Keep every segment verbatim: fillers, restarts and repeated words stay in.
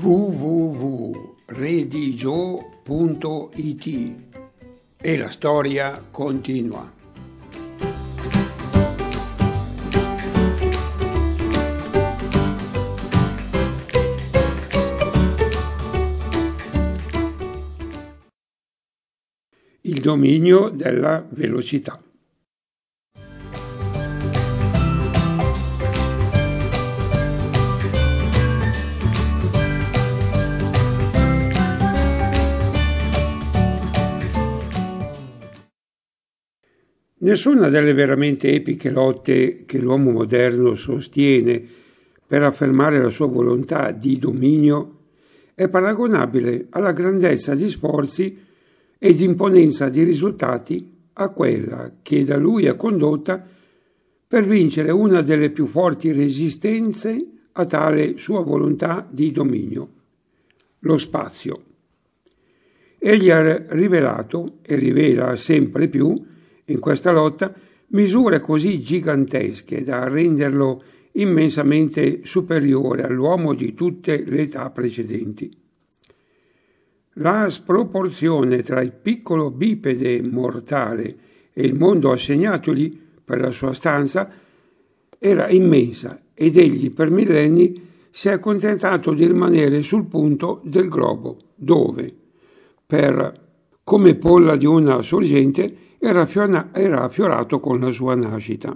w w w punto redigio punto i t e la storia continua. Il dominio della velocità. Nessuna delle veramente epiche lotte che l'uomo moderno sostiene per affermare la sua volontà di dominio è paragonabile alla grandezza di sforzi e di imponenza di risultati a quella che da lui è condotta per vincere una delle più forti resistenze a tale sua volontà di dominio, lo spazio. Egli ha rivelato e rivela sempre più in questa lotta misure così gigantesche da renderlo immensamente superiore all'uomo di tutte le età precedenti. La sproporzione tra il piccolo bipede mortale e il mondo assegnatogli per la sua stanza era immensa ed egli per millenni si è accontentato di rimanere sul punto del globo dove, per come polla di una sorgente, era, fiona, era affiorato con la sua nascita.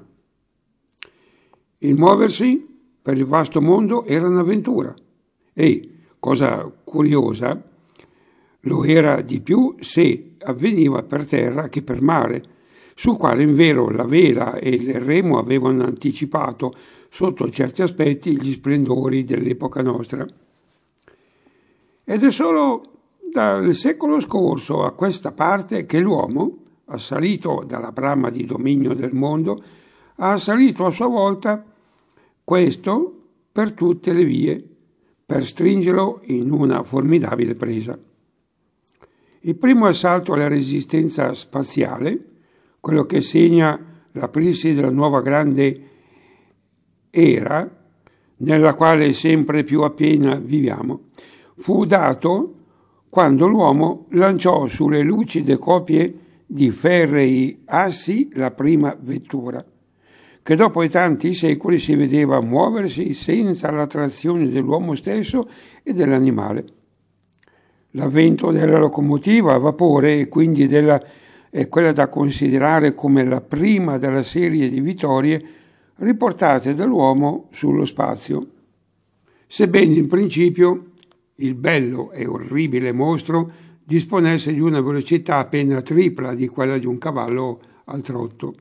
Il muoversi per il vasto mondo era un'avventura e, cosa curiosa, lo era di più se avveniva per terra che per mare, sul quale invero la vela e il remo avevano anticipato sotto certi aspetti gli splendori dell'epoca nostra. Ed è solo dal secolo scorso a questa parte che l'uomo, assalito dalla brama di dominio del mondo, ha assalito a sua volta questo per tutte le vie, per stringerlo in una formidabile presa. Il primo assalto alla resistenza spaziale, quello che segna l'aprirsi della nuova grande era, nella quale sempre più appena viviamo, fu dato quando l'uomo lanciò sulle lucide copie di ferrei assi la prima vettura, che dopo i tanti secoli si vedeva muoversi senza la trazione dell'uomo stesso e dell'animale. L'avvento della locomotiva a vapore e quindi della, è quella da considerare come la prima della serie di vittorie riportate dall'uomo sullo spazio, sebbene in principio il bello e orribile mostro disponesse di una velocità appena tripla di quella di un cavallo al trotto.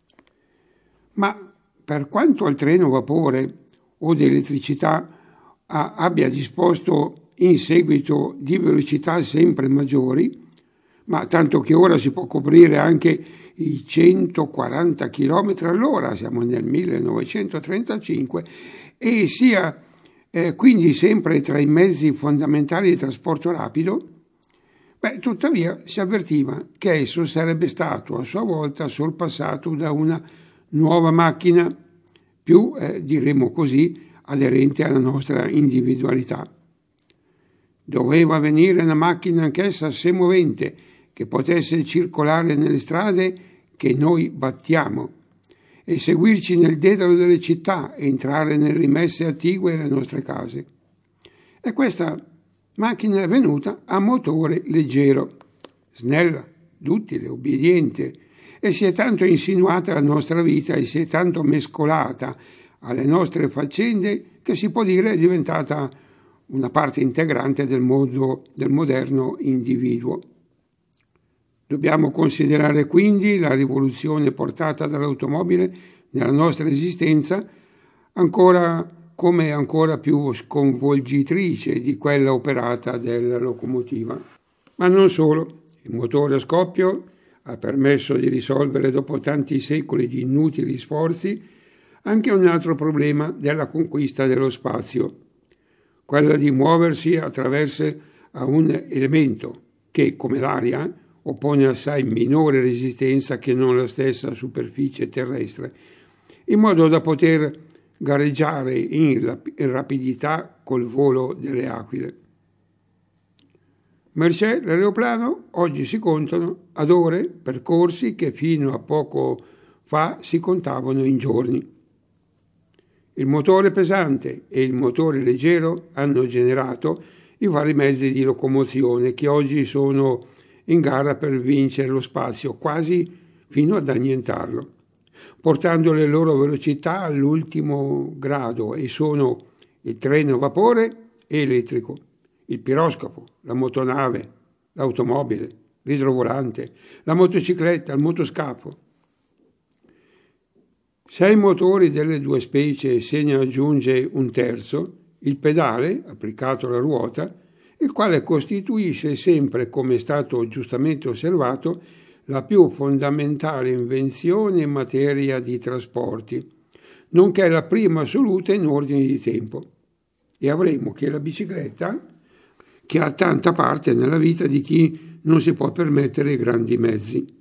Ma per quanto il treno a vapore o di elettricità a, abbia disposto in seguito di velocità sempre maggiori, ma tanto che ora si può coprire anche i centoquaranta chilometri all'ora, siamo nel millenovecentotrentacinque, e sia eh, quindi sempre tra i mezzi fondamentali di trasporto rapido, beh, tuttavia si avvertiva che esso sarebbe stato a sua volta sorpassato da una nuova macchina, più, eh, diremo così, aderente alla nostra individualità. Doveva venire una macchina anch'essa semovente, che potesse circolare nelle strade che noi battiamo e seguirci nel dedalo delle città e entrare nelle rimesse attigue delle nostre case. E questa macchina è venuta a motore leggero, snella, duttile, obbediente, e si è tanto insinuata alla nostra vita e si è tanto mescolata alle nostre faccende che si può dire è diventata una parte integrante del mondo del moderno individuo. Dobbiamo considerare quindi la rivoluzione portata dall'automobile nella nostra esistenza ancora come ancora più sconvolgitrice di quella operata dalla locomotiva. Ma non solo, il motore a scoppio ha permesso di risolvere dopo tanti secoli di inutili sforzi anche un altro problema della conquista dello spazio, quella di muoversi attraverso a un elemento che, come l'aria, oppone assai minore resistenza che non la stessa superficie terrestre, in modo da poter gareggiare in rapidità col volo delle aquile. Mercé l'aeroplano oggi si contano ad ore, percorsi che fino a poco fa si contavano in giorni. Il motore pesante e il motore leggero hanno generato i vari mezzi di locomozione che oggi sono in gara per vincere lo spazio, quasi fino ad annientarlo, portando le loro velocità all'ultimo grado, e sono il treno a vapore e elettrico, il piroscafo, la motonave, l'automobile, l'idrovolante, la motocicletta, il motoscafo. Se ai motori delle due specie se ne aggiunge un terzo, il pedale, applicato alla ruota, il quale costituisce sempre, come è stato giustamente osservato, la più fondamentale invenzione in materia di trasporti, nonché la prima assoluta in ordine di tempo. E avremo che la bicicletta, che ha tanta parte nella vita di chi non si può permettere grandi mezzi.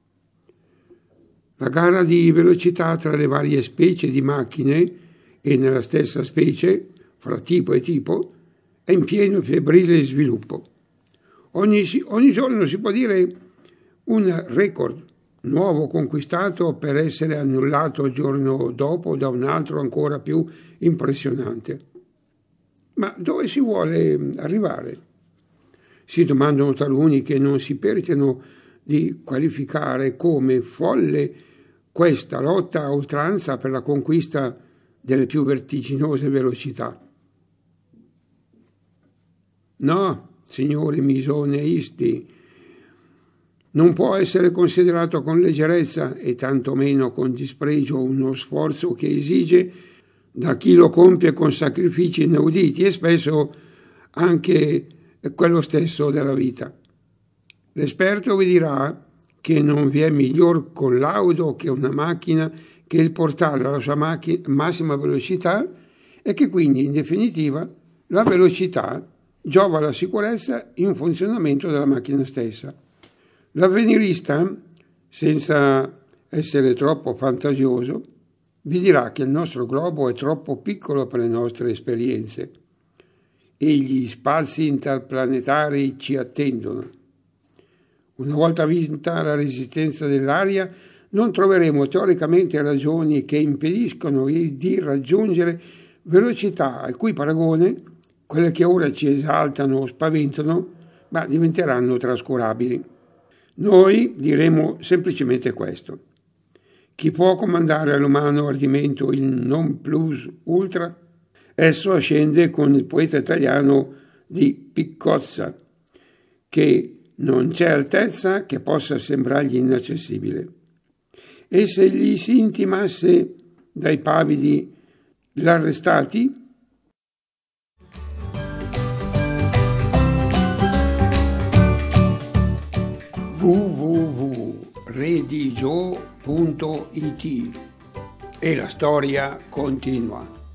La gara di velocità tra le varie specie di macchine e nella stessa specie, fra tipo e tipo, è in pieno febbrile sviluppo. Ogni, ogni giorno si può dire un record nuovo conquistato per essere annullato il giorno dopo da un altro ancora più impressionante. Ma dove si vuole arrivare? Si domandano taluni che non si peritano di qualificare come folle questa lotta a oltranza per la conquista delle più vertiginose velocità. No, signori misoneisti, non può essere considerato con leggerezza e tantomeno con dispregio uno sforzo che esige da chi lo compie con sacrifici inauditi e spesso anche quello stesso della vita. L'esperto vi dirà che non vi è miglior collaudo che una macchina che il portarla alla sua macchina, massima velocità, e che quindi in definitiva la velocità giova alla sicurezza in funzionamento della macchina stessa. L'avvenirista, senza essere troppo fantasioso, vi dirà che il nostro globo è troppo piccolo per le nostre esperienze e gli spazi interplanetari ci attendono. Una volta vinta la resistenza dell'aria, non troveremo teoricamente ragioni che impediscono di raggiungere velocità al cui paragone quelle che ora ci esaltano o spaventano, ma diventeranno trascurabili. Noi diremo semplicemente questo. Chi può comandare all'umano ardimento il non plus ultra? Esso ascende con il poeta italiano di Piccozza, che non c'è altezza che possa sembrargli inaccessibile. E se gli si intimasse dai pavidi l'arrestati? w w w punto redigio punto it e la storia continua.